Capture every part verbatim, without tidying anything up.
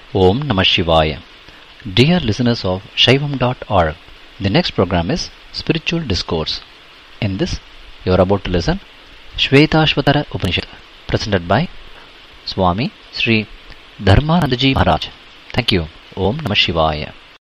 Om Namah Shivaya. Dear listeners of Shaivam dot org, the next program is Spiritual Discourse. In this, you are about to listen Shvetashvatara Upanishad, presented by Swami Sri Dharmanandaji Maharaj. Thank you. Om Namah Shivaya.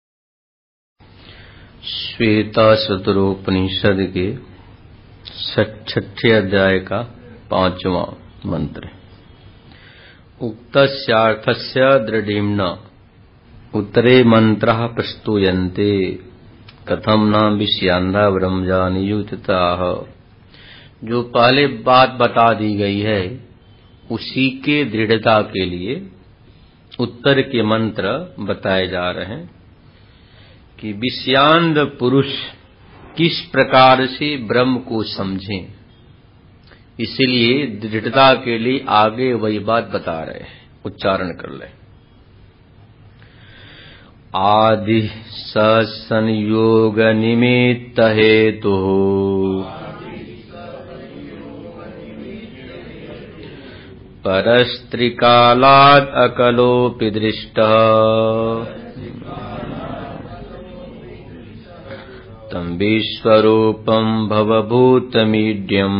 Shvetashvatara उपनिषद के छठे अध्याय का पांचवा मंत्र। उक्तस्यार्थस्य दृढ़िम्न उत्तरे मंत्रः प्रस्तूयन्ते कथम न विषयांधा ब्रह्मजानियुक्ताः। जो पहले बात बता दी गई है उसी के दृढ़ता के लिए उत्तर के मंत्र बताए जा रहे हैं कि विषयांध पुरुष किस प्रकार से ब्रह्म को समझें। इसलिए दृढ़ता के लिए आगे वही बात बता रहे हैं, उच्चारण कर ले। आदि संयोग निमित्त हेतु परस्त्रिकालाद् अकलोऽपि दृष्टः तं विश्वरूपं भवभूतमीड्यम्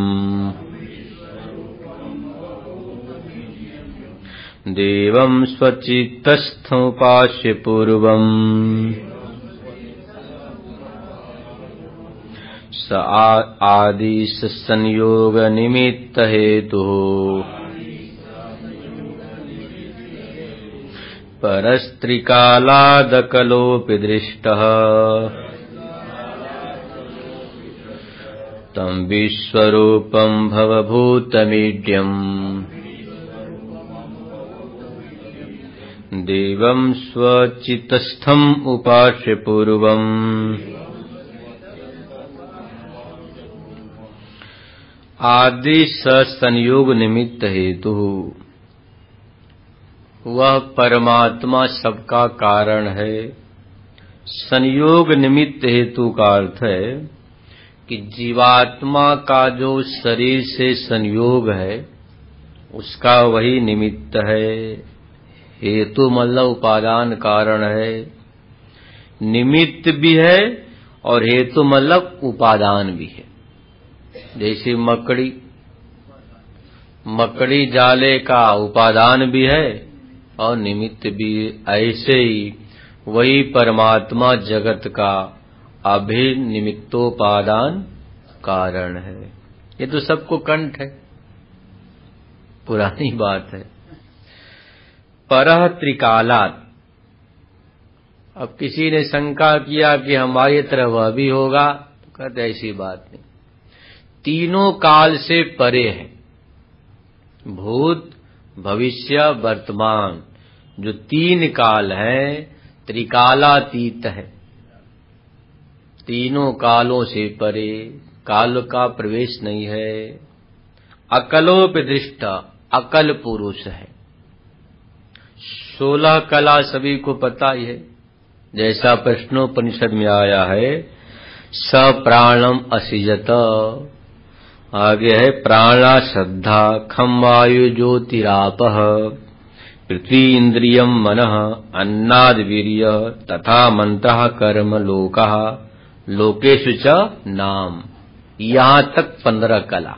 देवं स्वचित्तस्थमुपास्य पूर्वम् स आदि संयोग निमित्त हेतुः परस्त्रिकालादकलोऽपि दृष्टः तं विश्वरूपं भवभूतमीड्यम् देवं स्वचित्तस्थम् उपास्य पूर्वम् आदि संयोग निमित्त हेतु। वह परमात्मा सबका कारण है। संयोग निमित्त हेतु का अर्थ है कि जीवात्मा का जो शरीर से संयोग है उसका वही निमित्त है। हेतु मतलब उपादान कारण है, निमित्त भी है और हेतु मतलब उपादान भी है। जैसे मकड़ी मकड़ी जाले का उपादान भी है और निमित्त भी। ऐसे ही वही परमात्मा जगत का अभिनिमित्तोपादान कारण है। ये तो सबको कंठ है, पुरानी बात है। परह त्रिकालात्। अब किसी ने शंका किया कि हमारी तरह वह भी होगा, तो कहते ऐसी बात नहीं। तीनों काल से परे है, भूत भविष्य वर्तमान। जो तीन काल है त्रिकालातीत है, तीनों कालों से परे, काल का प्रवेश नहीं है। अकलोऽपि दृष्ट, अकल पुरुष है। सोलह कला सभी को पता ही है, जैसा प्रश्नोपनिषद में आया है स प्राणम असिजत। आगे है प्राणा श्रद्धा खम वायु ज्योतिरापः पृथ्वी इंद्रियम मनः अन्नाद वीर्य तथा मंत्रः कर्म लोकः लोकेषु च नाम। यहाँ तक पंद्रह कला।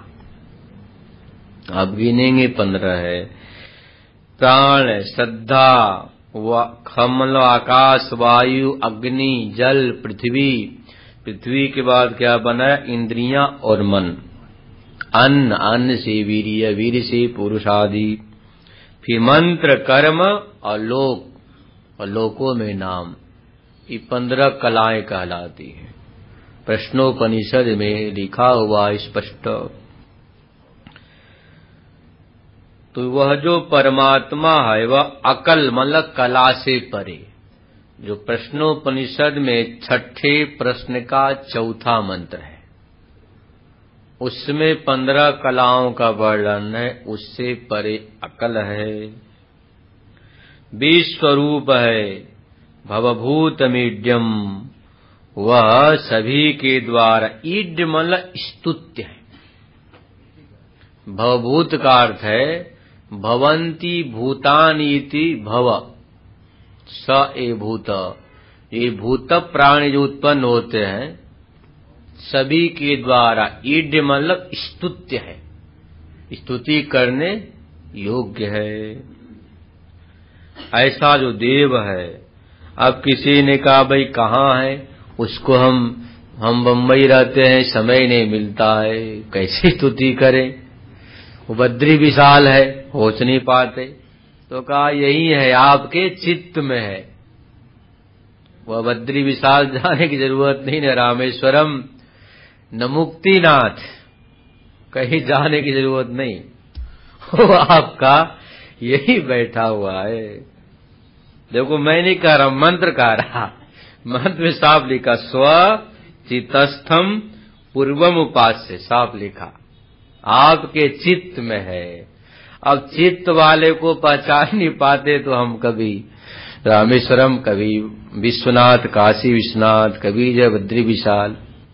अब गिनेंगे पंद्रह है। प्राण, श्रद्धा, खमल, आकाश, वायु, अग्नि, जल, पृथ्वी। पृथ्वी के बाद क्या बना? इंद्रियां और मन। अन्न, अन्न से वीर्य, वीर्य से पुरुषादि। फिर मंत्र, कर्म और लोक, और लोकों में नाम। ये पंद्रह कलाएं कहलाती हैं। प्रश्नोपनिषद में लिखा हुआ स्पष्ट। तो वह जो परमात्मा है वह अकल मतलब कला से परे। जो प्रश्नोपनिषद में छठे प्रश्न का चौथा मंत्र है उसमें पंद्रह कलाओं का वर्णन है, उससे परे अकल है। विश्वरूप है, भवभूतमीड्यम, वह सभी के द्वारा। ईड्य मतलब स्तुत्य है। भवभूत का अर्थ है भवंती भूतानीति भव, स ए भूत, ये भूत प्राणी जो उत्पन्न होते हैं सभी के द्वारा, ईड मतलब स्तुत्य है, स्तुति करने योग्य है। ऐसा जो देव है, अब किसी ने कहा भाई कहाँ है, उसको हम हम बम्बई रहते हैं, समय नहीं मिलता है, कैसे स्तुति करें, वो बद्री विशाल है, पहुंच नहीं पाते। तो कहा यही है, आपके चित्त में है, वह बद्री विशाल जाने की जरूरत नहीं, न रामेश्वरम न मुक्तिनाथ, कहीं जाने की जरूरत नहीं, वो आपका यही बैठा हुआ है। देखो मैं नहीं कह रहा, मंत्र कह रहा, मंत्र में साफ लिखा स्व चितस्थम पूर्वम उपास्य, साफ लिखा आपके चित्त में है। अब चित्त वाले को पहचान नहीं पाते तो हम कभी रामेश्वरम, कभी विश्वनाथ, काशी विश्वनाथ, कभी जय बद्री विशाल।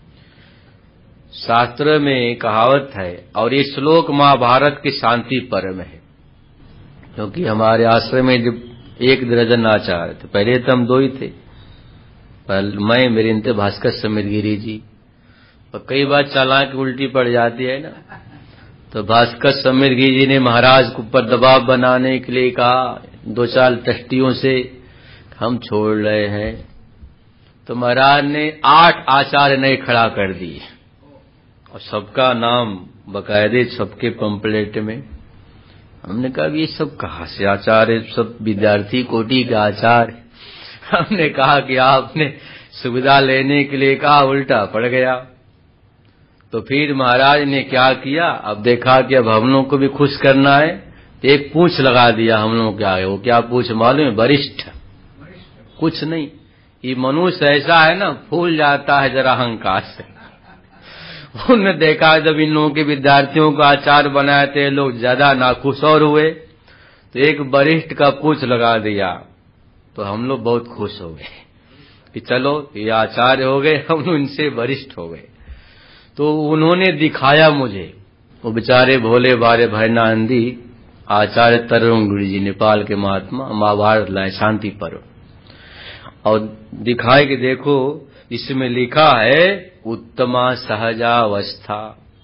शास्त्र में कहावत है, और ये श्लोक महाभारत के शांति पर्व में है, क्योंकि हमारे आश्रम में जब एक दर्जन आचार्य थे, पहले तो हम दो ही थे, पर मैं मेरे थे भास्कर समित गिरी जी, और कई बार चालाक उल्टी पड़ जाती है ना, तो भास्कर समित गिरी जी ने महाराज के ऊपर दबाव बनाने के लिए कहा, दो चार ट्रस्टियों से हम छोड़ रहे हैं, तो महाराज ने आठ आचार्य नए खड़ा कर दिए, और सबका नाम बकायदे सबके पंपलेट में। हमने कहा ये सब कहाँ से आचार्य, सब विद्यार्थी कोटि के आचार्य। हमने कहा कि आपने सुविधा लेने के लिए कहा, उल्टा पड़ गया। तो फिर महाराज ने क्या किया, अब देखा कि अब हम लोग को भी खुश करना है, एक पूछ लगा दिया हम लोग क्या है, वो क्या पूछ मालूम है, वरिष्ठ, कुछ नहीं। ये मनुष्य ऐसा है ना, फूल जाता है जरा अहंकार से। उन्होंने देखा जब इन लोगों के विद्यार्थियों को आचार्य बनाए थे, लोग ज्यादा नाखुश और हुए, तो एक वरिष्ठ का पूछ लगा दिया, तो हम लोग बहुत खुश हो गए कि चलो ये आचार्य हो गए, हम लोग इनसे वरिष्ठ हो गए। तो उन्होंने दिखाया मुझे, वो बेचारे भोले बारे भैरनानंदी आचार्य तरुण गुरु जी, नेपाल के महात्मा, महाभारत लाए शांति पर्व, और दिखाए कि देखो इसमें लिखा है उत्तमा सहजावस्था,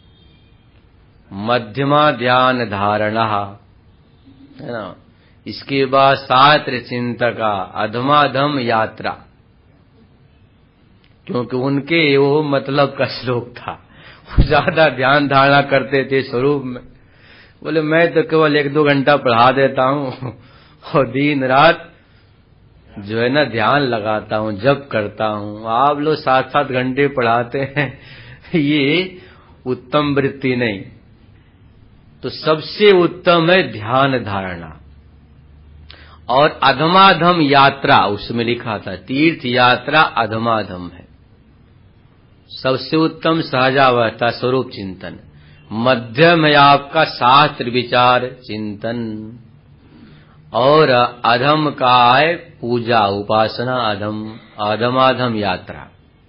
मध्यमा ध्यान धारणा, है ना, इसके बाद शास्त्र चिंतका, अधमाधम यात्रा, क्योंकि उनके वो मतलब का श्लोक था, वो ज्यादा ध्यान धारणा करते थे स्वरूप में। बोले मैं तो केवल एक दो घंटा पढ़ा देता हूँ और दिन रात जो है ना ध्यान लगाता हूँ, जप करता हूँ, आप लोग सात सात घंटे पढ़ाते हैं, ये उत्तम वृत्ति नहीं। तो सबसे उत्तम है ध्यान धारणा, और अधमाधम यात्रा, उसमें लिखा था तीर्थ यात्रा अधमाधम है। सबसे उत्तम सहजावस्था स्वरूप चिंतन, मध्यम है आपका शास्त्र विचार चिंतन, और अधम का है पूजा उपासना, अधम अधमाधम यात्रा।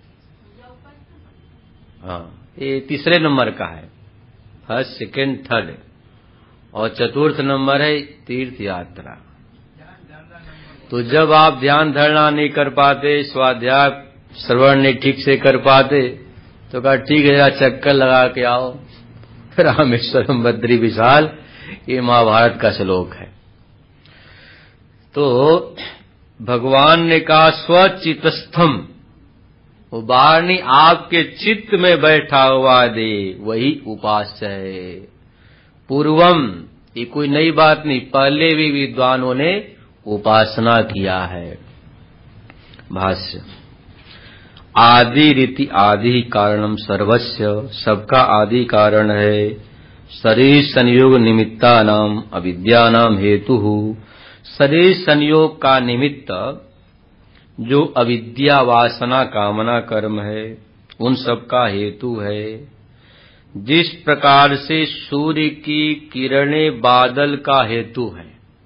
हाँ, ये तीसरे नंबर का है, फर्स्ट सेकंड थर्ड, और चतुर्थ नंबर है तीर्थ यात्रा। तो जब आप ध्यान धारणा नहीं कर पाते, स्वाध्याय श्रवण नहीं ठीक से कर पाते, तो कहा ठीक है चक्कर लगा के आओ रामेश्वरम बद्री विशाल, ये महाभारत का श्लोक है। तो भगवान ने कहा स्वचितस्थम, वो बाहर नहीं, आपके चित्त में बैठा हुआ दे, वही उपास्य है। पूर्वम, ये कोई नई बात नहीं, पहले भी विद्वानों ने उपासना किया है। भाष्य, आदि रीति आदि कारणम सर्वस्य, सबका आदि कारण है। शरीर संयोग निमित्ता नाम अविद्या नाम हेतु, शरीर संयोग का निमित्त जो अविद्या वासना कामना कर्म है, उन सब का हेतु है। जिस प्रकार से सूर्य की किरणें बादल का हेतु है,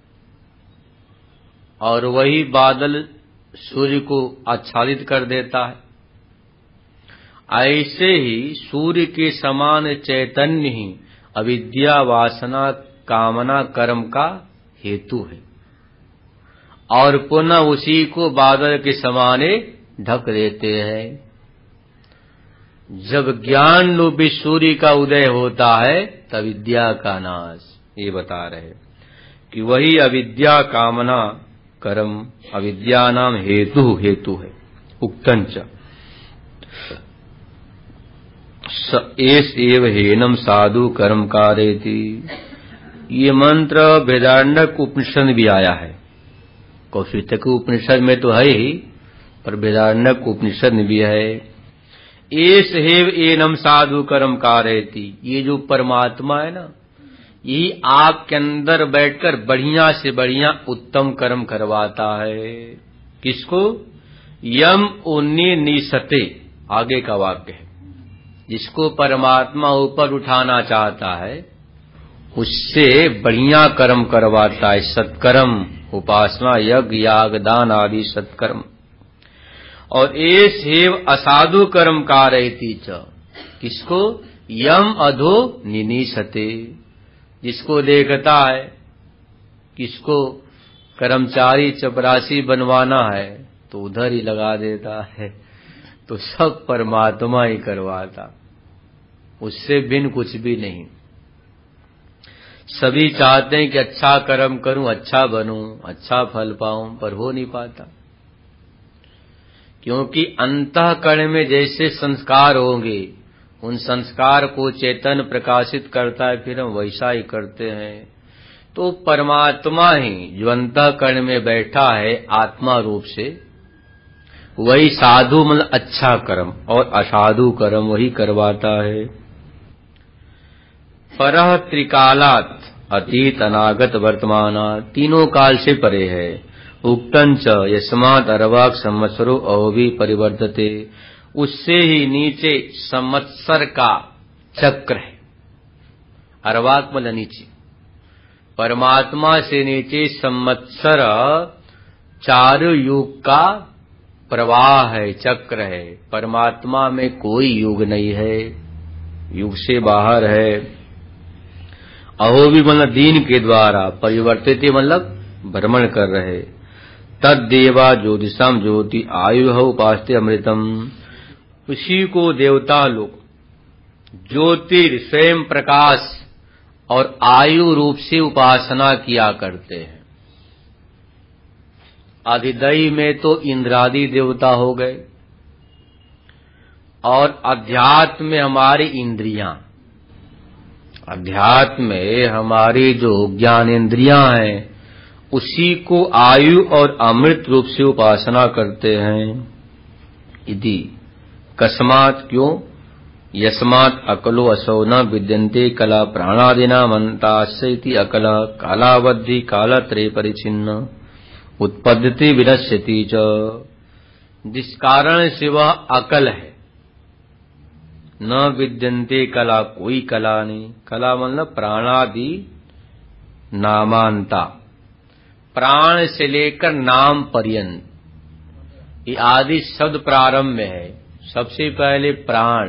और वही बादल सूर्य को आच्छादित कर देता है, ऐसे ही सूर्य के समान चैतन्य ही अविद्या वासना कामना कर्म का हेतु है। और पुनः उसी को बादल के समाने ढक देते हैं। जब ज्ञान रूपी सूर्य का उदय होता है तब विद्या का नाश। ये बता रहे कि वही अविद्या कामना कर्म अविद्या नाम हेतु हेतु है। उक्तंच एस एव हेनम साधु कर्म कारयति। ये मंत्र वेदारण्यक उपनिषद भी आया है। कौशिक उपनिषद में तो है ही, पर वेदारण्यक उपनिषद में भी है। एस हेव एनम साधु कर्म कारयति। ये जो परमात्मा है ना, यही आपके अंदर बैठकर बढ़िया से बढ़िया उत्तम कर्म करवाता है। किसको? यम उन्नी निसते, आगे का वाक्य है। जिसको परमात्मा ऊपर उठाना चाहता है उससे बढ़िया कर्म करवाता है। सत्कर्म, उपासना, यज्ञ, याग, दान आदि सत्कर्म। और एस हेव असाधु कर्म कारयति च। किसको? यम अधो निनीसते। जिसको देखता है, किसको कर्मचारी चपरासी बनवाना है तो उधर ही लगा देता है। तो सब परमात्मा ही करवाता, उससे बिन कुछ भी नहीं। सभी चाहते हैं कि अच्छा कर्म करूं, अच्छा बनूं, अच्छा फल पाऊं, पर हो नहीं पाता। क्योंकि अंतःकरण में जैसे संस्कार होंगे, उन संस्कार को चेतन प्रकाशित करता है, फिर हम वैसा ही करते हैं। तो परमात्मा ही जो अंतःकरण में बैठा है आत्मा रूप से, वही साधु मतलब अच्छा कर्म और असाधु कर्म वही करवाता है। परः त्रिकालात, अतीत अनागत वर्तमान, तीनों काल से परे है। उक्तंच यस्मात् अर्वाक संवत्सरो अहोभी परिवर्तते। उससे ही नीचे संवत्सर का चक्र है। अर्वाक मतलब नीचे, परमात्मा से नीचे संवत्सर चार युग का प्रवाह है, चक्र है। परमात्मा में कोई युग नहीं है, युग से बाहर है। अहो भी मतलब दीन के द्वारा, परिवर्तित मतलब भ्रमण कर रहे। तद्देवा ज्योतिषाम ज्योति आयु उपास्ते अमृतम। उसी को देवता लोग ज्योतिर स्वयं प्रकाश और आयु रूप से उपासना किया करते हैं। अधिदैव में तो इंद्रादि देवता हो गए, और अध्यात्म में हमारी इंद्रियां, अध्यात्म में हमारी जो ज्ञान इंद्रियां हैं उसी को आयु और अमृत रूप से उपासना करते हैं। इति कस्मात्, क्यों? यस्मात् अकलो असौ न विद्यन्ते कला प्राणादिना मंतास्य इति अकल कालावधि कालत्रय परिचिन्न उत्पद्यते विनश्यति च। जिस कारण से वह अकल है। न विद्यन्ते कला, कोई कला नहीं। कला मतलब प्राणादि नामांता, प्राण से लेकर नाम पर्यंत। ये आदि शब्द प्रारंभ में है। सबसे पहले प्राण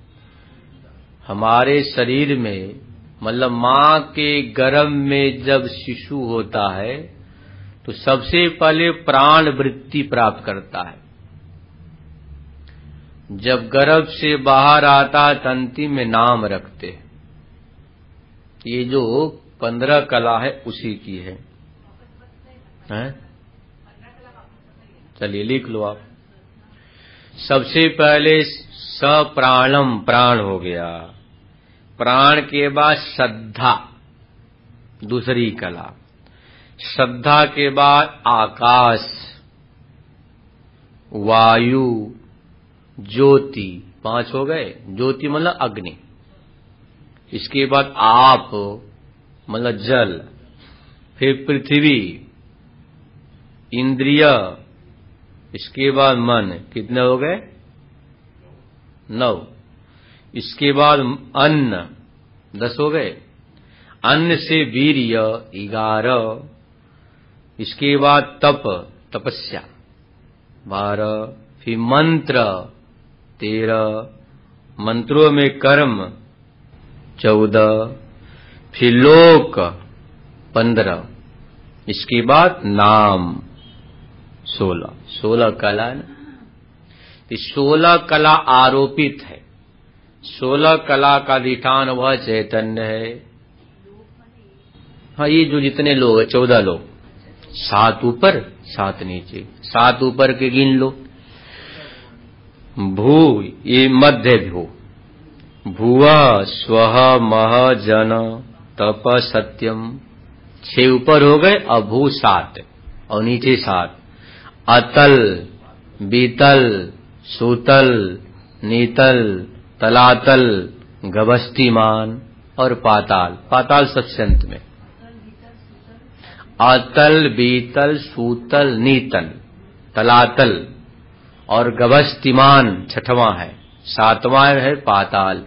हमारे शरीर में, मतलब माँ के गर्भ में जब शिशु होता है तो सबसे पहले प्राण वृत्ति प्राप्त करता है। जब गर्भ से बाहर आता है तंती में नाम रखते हैं। ये जो पंद्रह कला है उसी की है, हैं? चलिए लिख लो आप। सबसे पहले सप्राणम, प्राण हो गया। प्राण के बाद श्रद्धा, दूसरी कला। श्रद्धा के बाद आकाश, वायु, ज्योति, पांच हो गए। ज्योति मतलब अग्नि। इसके बाद आप मतलब जल, फिर पृथ्वी, इंद्रिय, इसके बाद मन। कितने हो गए? नौ। इसके बाद अन्न, दस हो गए। अन्न से वीर्य, ग्यारह। इसके बाद तप, तपस्या, बारह। फिर मंत्र, तेरह। मंत्रों में कर्म, चौदह। फिर लोक, पंद्रह। इसके बाद नाम, सोलह सोलह कला ना, सोलह कला आरोपित है। सोलह कला का अधिष्ठान वह चैतन्य है। हाँ, ये जो जितने लोग हैं चौदह लोग, सात ऊपर सात नीचे, सात ऊपर के गिन लो। भू, ये मध्य भू, भुवा स्वह मह जन तप सत्यम, छह ऊपर हो गए। अब भू सात और नीचे सात। अतल, बीतल, सूतल, नीतल, तलातल, गभस्तिमान और पाताल। पाताल सबसे अंत में। अतल, बीतल, सूतल, नीतल, तलातल और गभस्तिमान छठवां है। सातवां है पाताल।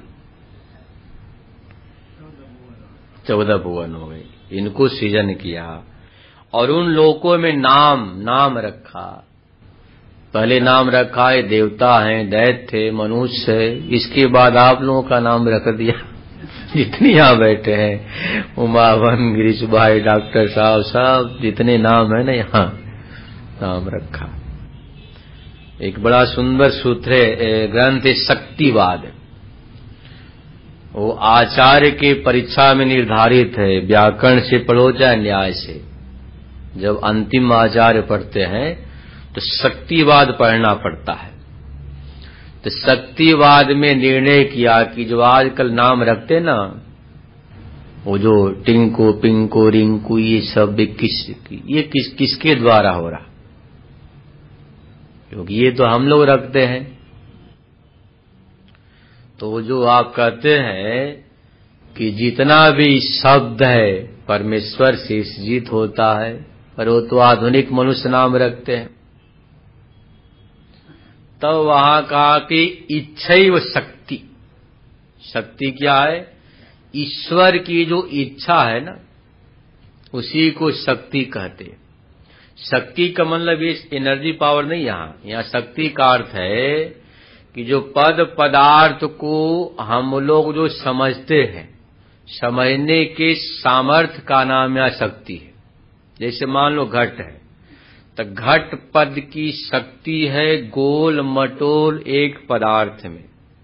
चौदह भुवन हो गए। इनको सृजन किया और उन लोकों में नाम नाम रखा। पहले नाम रखा है देवता हैं, दैत्य थे, मनुष्य है। इसके बाद आप लोगों का नाम रख दिया। जितने यहाँ बैठे हैं, उमावन, गिरीश भाई, डॉक्टर साहब, सब जितने नाम है ना, यहाँ नाम रखा। एक बड़ा सुंदर सूत्र है, ग्रंथ है शक्तिवाद। वो आचार्य के परीक्षा में निर्धारित है। व्याकरण से पढ़ो चाहे न्याय से, जब अंतिम आचार्य पढ़ते हैं तो शक्तिवाद पढ़ना पड़ता है। तो शक्तिवाद में निर्णय किया कि जो आजकल नाम रखते ना, वो जो टिंको, पिंको, रिंकू, ये सब किस ये किस किसके द्वारा हो रहा? क्योंकि ये तो हम लोग रखते हैं। तो जो आप कहते हैं कि जितना भी शब्द है परमेश्वर से सृजित होता है, पर वो तो आधुनिक मनुष्य नाम रखते हैं। तब तो वहां कहा कि इच्छैव शक्ति। शक्ति क्या है? ईश्वर की जो इच्छा है ना, उसी को शक्ति कहते हैं। शक्ति का मतलब ये एनर्जी पावर नहीं। यहाँ यहाँ शक्ति का अर्थ है कि जो पद पदार्थ को हम लोग जो समझते हैं, समझने के सामर्थ्य का नाम यहाँ शक्ति है। जैसे मान लो घट है, तो घट पद की शक्ति है गोल मटोल एक पदार्थ में।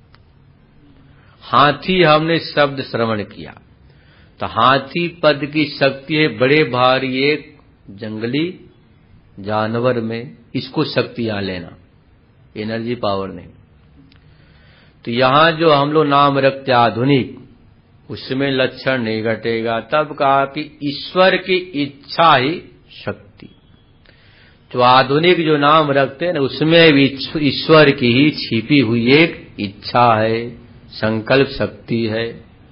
हाथी हमने शब्द श्रवण किया, तो हाथी पद की शक्ति है बड़े भारी एक जंगली जानवर में। इसको शक्ति यहां लेना, एनर्जी पावर नहीं। तो यहां जो हम लोग नाम रखते आधुनिक, उसमें लक्षण नहीं घटेगा। तब कहा कि ईश्वर की इच्छा ही शक्ति। जो आधुनिक जो नाम रखते हैं ना, उसमें भी ईश्वर की ही छिपी हुई एक इच्छा है, संकल्प शक्ति है।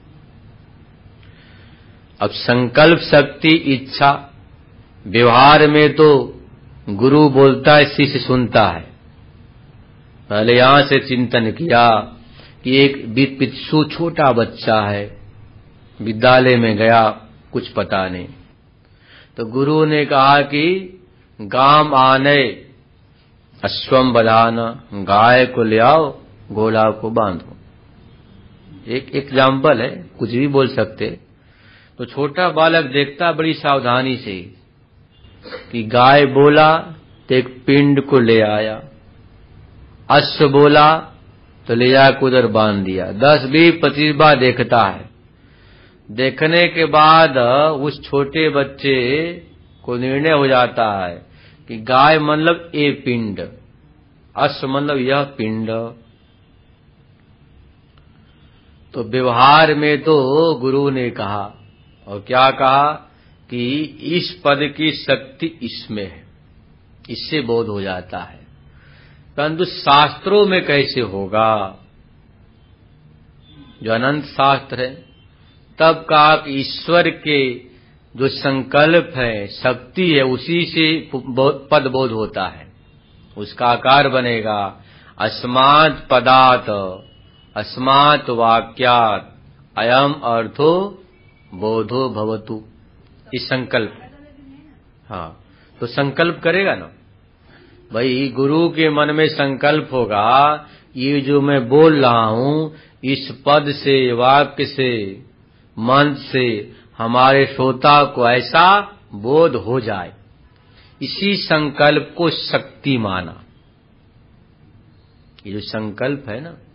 अब संकल्प शक्ति, इच्छा, व्यवहार में तो गुरु बोलता है, शिष्य सुनता है। पहले यहां से चिंतन किया कि एक बिच्छू छोटा बच्चा है, विद्यालय में गया, कुछ पता नहीं, तो गुरु ने कहा कि गाम आने अश्वम बधाना, गाय को ले आओ, घोड़ा को बांधो। एक एग्जाम्पल है, कुछ भी बोल सकते। तो छोटा बालक देखता बड़ी सावधानी से कि गाय बोला तो एक पिंड को ले आया, अश्व बोला तो ले जाकर उधर बांध दिया। दस बीस पच्चीस बार देखता है। देखने के बाद उस छोटे बच्चे को निर्णय हो जाता है कि गाय मतलब ए पिंड, अश्व मतलब यह पिंड। तो व्यवहार में तो गुरु ने कहा, और क्या कहा कि इस पद की शक्ति इसमें है, इससे बोध हो जाता है। परंतु शास्त्रों में कैसे होगा? जो अनंत शास्त्र है, तब कहा कि ईश्वर के जो संकल्प है, शक्ति है, उसी से पद बोध होता है, उसका आकार बनेगा। अस्मात् पदात् अस्मात् वाक्यात् अयम अर्थो बोधो भवतु। इस संकल्प, हाँ, तो संकल्प करेगा ना भाई। गुरु के मन में संकल्प होगा, ये जो मैं बोल रहा हूं, इस पद से, वाक्य से, मंत्र से हमारे श्रोता को ऐसा बोध हो जाए। इसी संकल्प को शक्ति माना। ये जो संकल्प है ना,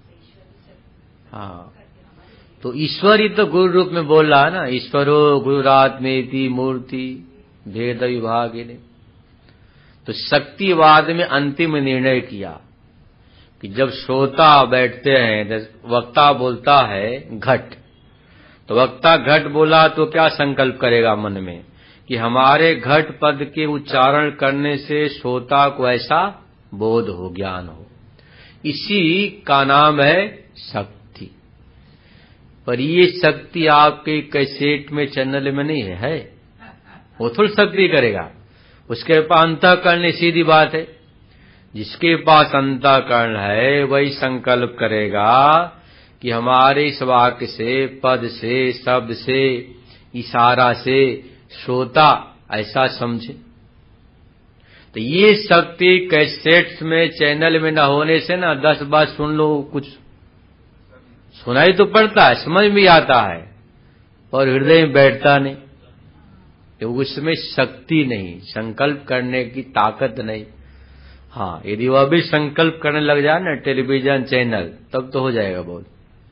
हाँ, तो ईश्वर ही तो गुरु रूप में बोल रहा है ना, ईश्वरो गुरुरात्मेति मूर्ति भेद विभागिने। तो शक्तिवाद में अंतिम निर्णय किया कि जब श्रोता बैठते हैं, वक्ता बोलता है घट, तो वक्ता घट बोला तो क्या संकल्प करेगा मन में कि हमारे घट पद के उच्चारण करने से श्रोता को ऐसा बोध हो, ज्ञान हो। इसी का नाम है शक्ति। पर ये शक्ति आपके कैसेट में, चैनल में नहीं है, है? वो थोड़ी सक्रिय करेगा, उसके पास अंतःकरण, सीधी बात है। जिसके पास अंतःकरण है वही संकल्प करेगा कि हमारे इस वाक्य से, पद से, शब्द से, इशारा से श्रोता ऐसा समझे। तो ये शक्ति कैसेट्स में, चैनल में न होने से ना दस बार सुन लो, कुछ सुनाई तो पड़ता है, समझ भी आता है, और हृदय में बैठता नहीं, क्योंकि उसमें शक्ति नहीं, संकल्प करने की ताकत नहीं। हाँ, यदि वह भी संकल्प करने लग जाए ना टेलीविजन चैनल, तब तो हो जाएगा बहुत।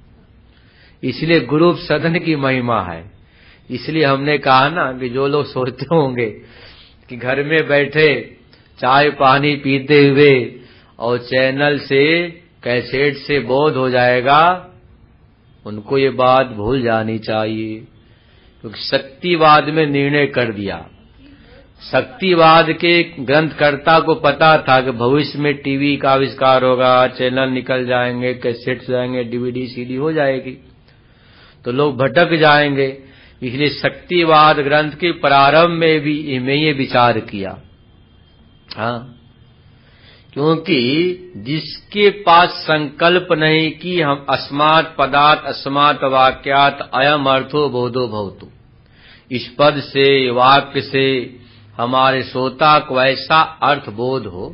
इसलिए गुरु सदन की महिमा है। इसलिए हमने कहा ना कि जो लोग सोचते होंगे कि घर में बैठे चाय पानी पीते हुए और चैनल से, कैसेट से बोध हो जाएगा, उनको ये बात भूल जानी चाहिए। क्योंकि शक्तिवाद में निर्णय कर दिया। शक्तिवाद के ग्रंथकर्ता को पता था कि भविष्य में टीवी का आविष्कार होगा, चैनल निकल जाएंगे, कैसेट्स जाएंगे, डीवीडी सीडी हो जाएगी, तो लोग भटक जाएंगे। इसलिए शक्तिवाद ग्रंथ के प्रारंभ में भी इनमें ये विचार किया। हाँ, क्योंकि जिसके पास संकल्प नहीं कि हम अस्मात् पदात् अस्मात् वाक्यात् अयम अर्थो बोधो भवतु, इस पद से, वाक्य से हमारे श्रोता को ऐसा अर्थ बोध हो,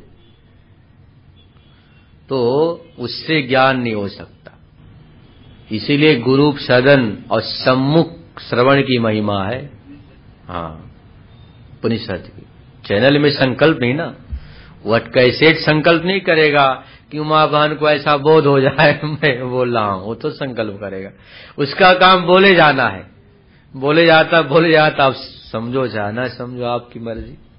तो उससे ज्ञान नहीं हो सकता। इसीलिए गुरु सदन और सम्मुख श्रवण की महिमा है। हाँ, उपनिषद की। चैनल में संकल्प नहीं ना, वट कैसेट संकल्प नहीं करेगा कि उमा बहन को ऐसा बोध हो जाए मैं बोल रहा हूं, वो तो संकल्प करेगा। उसका काम बोले जाना है, बोले जाता बोले जाता, आप समझो चाहे ना समझो, आपकी मर्जी।